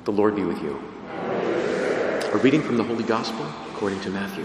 The Lord be with you. A reading from the Holy Gospel according to Matthew.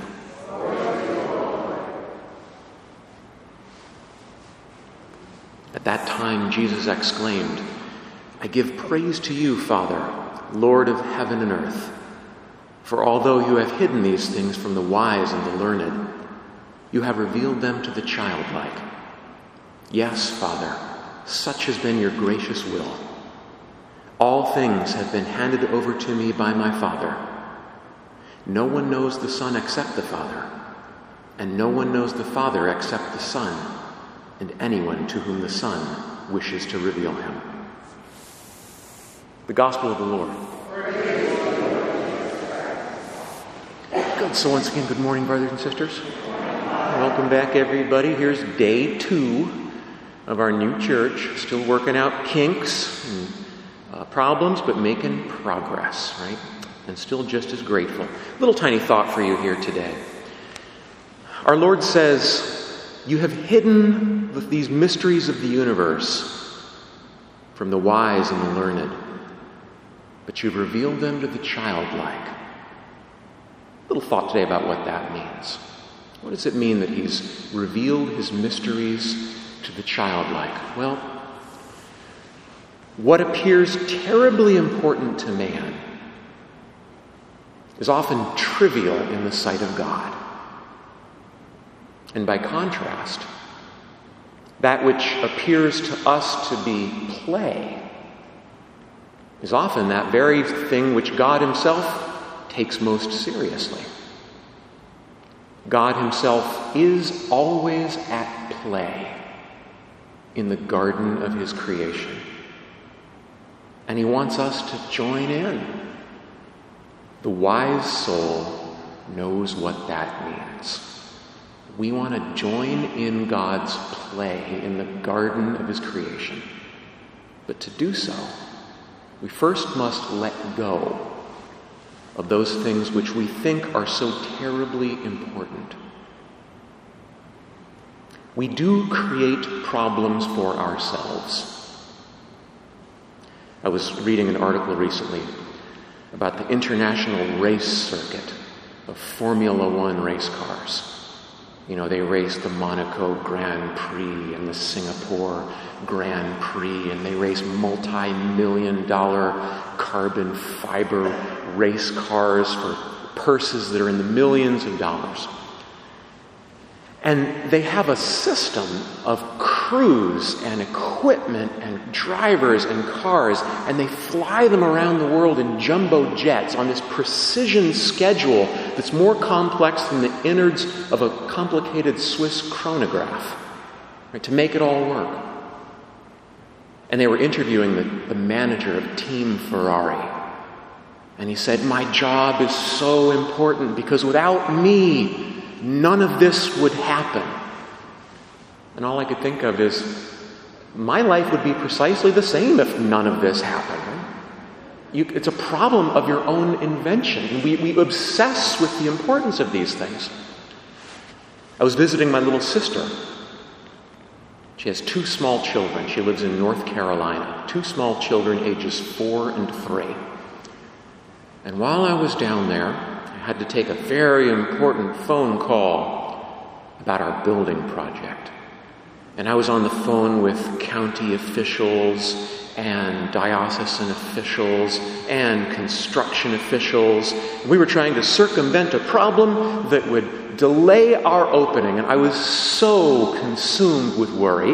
At that time Jesus exclaimed, "I give praise to you, Father, Lord of heaven and earth. For although you have hidden these things from the wise and the learned, you have revealed them to the childlike. Yes, Father, such has been your gracious will. All things have been handed over to me by my Father. No one knows the Son except the Father, and no one knows the Father except the Son, and anyone to whom the Son wishes to reveal him." The Gospel of the Lord. Good. So once again, good morning, brothers and sisters. Welcome back, everybody. Here's day 2 of our new church. Still working out kinks and problems, but making progress, right? And still just as grateful. Little tiny thought for you here today. Our Lord says, "You have hidden these mysteries of the universe from the wise and the learned, but you've revealed them to the childlike." Little thought today about what that means. What does it mean that he's revealed his mysteries to the childlike? Well, what appears terribly important to man is often trivial in the sight of God. And by contrast, that which appears to us to be play is often that very thing which God himself takes most seriously. God himself is always at play in the garden of his creation. And he wants us to join in. The wise soul knows what that means. We want to join in God's play in the garden of his creation. But to do so, we first must let go of those things which we think are so terribly important. We do create problems for ourselves. I was reading an article recently about the international race circuit of Formula One race cars. You know, they race the Monaco Grand Prix and the Singapore Grand Prix, and they race multi-million-dollar carbon fiber race cars for purses that are in the millions of dollars. And they have a system of crews and equipment and drivers and cars, and they fly them around the world in jumbo jets on this precision schedule that's more complex than the innards of a complicated Swiss chronograph, right, to make it all work. And they were interviewing the manager of Team Ferrari. And he said, "My job is so important because without me, none of this would happen." And all I could think of is, my life would be precisely the same if none of this happened. It's a problem of your own invention. We obsess with the importance of these things. I was visiting my little sister. She has 2 small children. She lives in North Carolina. 2 small children, ages 4 and 3. And while I was down there, I had to take a very important phone call about our building project. And I was on the phone with county officials and diocesan officials and construction officials. We were trying to circumvent a problem that would delay our opening, and I was so consumed with worry.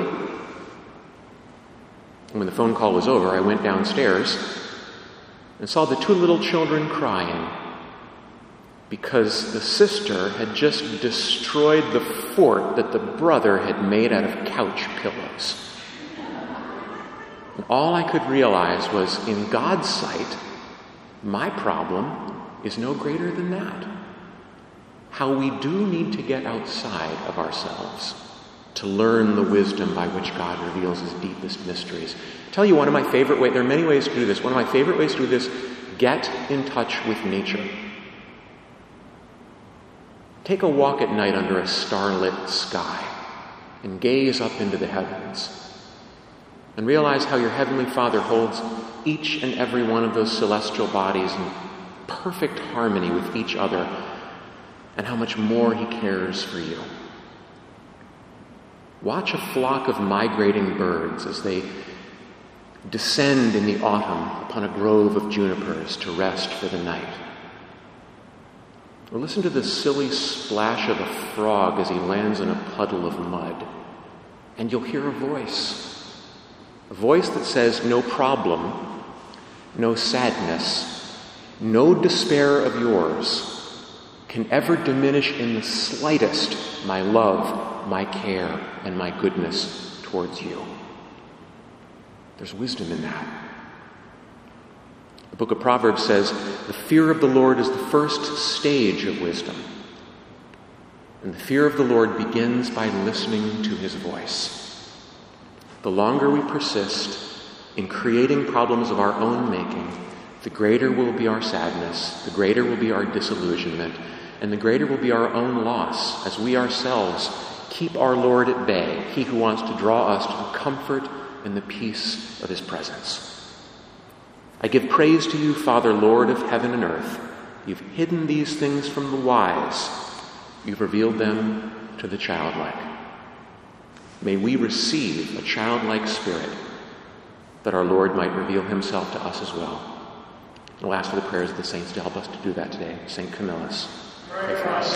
And when the phone call was over, I went downstairs and saw the 2 little children crying because the sister had just destroyed the fort that the brother had made out of couch pillows. And all I could realize was, in God's sight, my problem is no greater than that. How we do need to get outside of ourselves to learn the wisdom by which God reveals his deepest mysteries. I'll tell you one of my favorite ways, there are many ways to do this. One of my favorite ways to do this, get in touch with nature. Take a walk at night under a starlit sky and gaze up into the heavens. And realize how your Heavenly Father holds each and every one of those celestial bodies in perfect harmony with each other, and how much more He cares for you. Watch a flock of migrating birds as they descend in the autumn upon a grove of junipers to rest for the night. Or listen to the silly splash of a frog as he lands in a puddle of mud, and you'll hear a voice that says, no problem, no sadness, no despair of yours can ever diminish in the slightest my love, my care, and my goodness towards you. There's wisdom in that. The book of Proverbs says, the fear of the Lord is the first stage of wisdom. And the fear of the Lord begins by listening to His voice. The longer we persist in creating problems of our own making, the greater will be our sadness, the greater will be our disillusionment, and the greater will be our own loss as we ourselves keep our Lord at bay, He who wants to draw us to the comfort and the peace of His presence. I give praise to you, Father, Lord of heaven and earth. You've hidden these things from the wise. You've revealed them to the childlike. May we receive a childlike spirit, that our Lord might reveal Himself to us as well. I'll ask for the prayers of the saints to help us to do that today. St. Camillus, pray for us.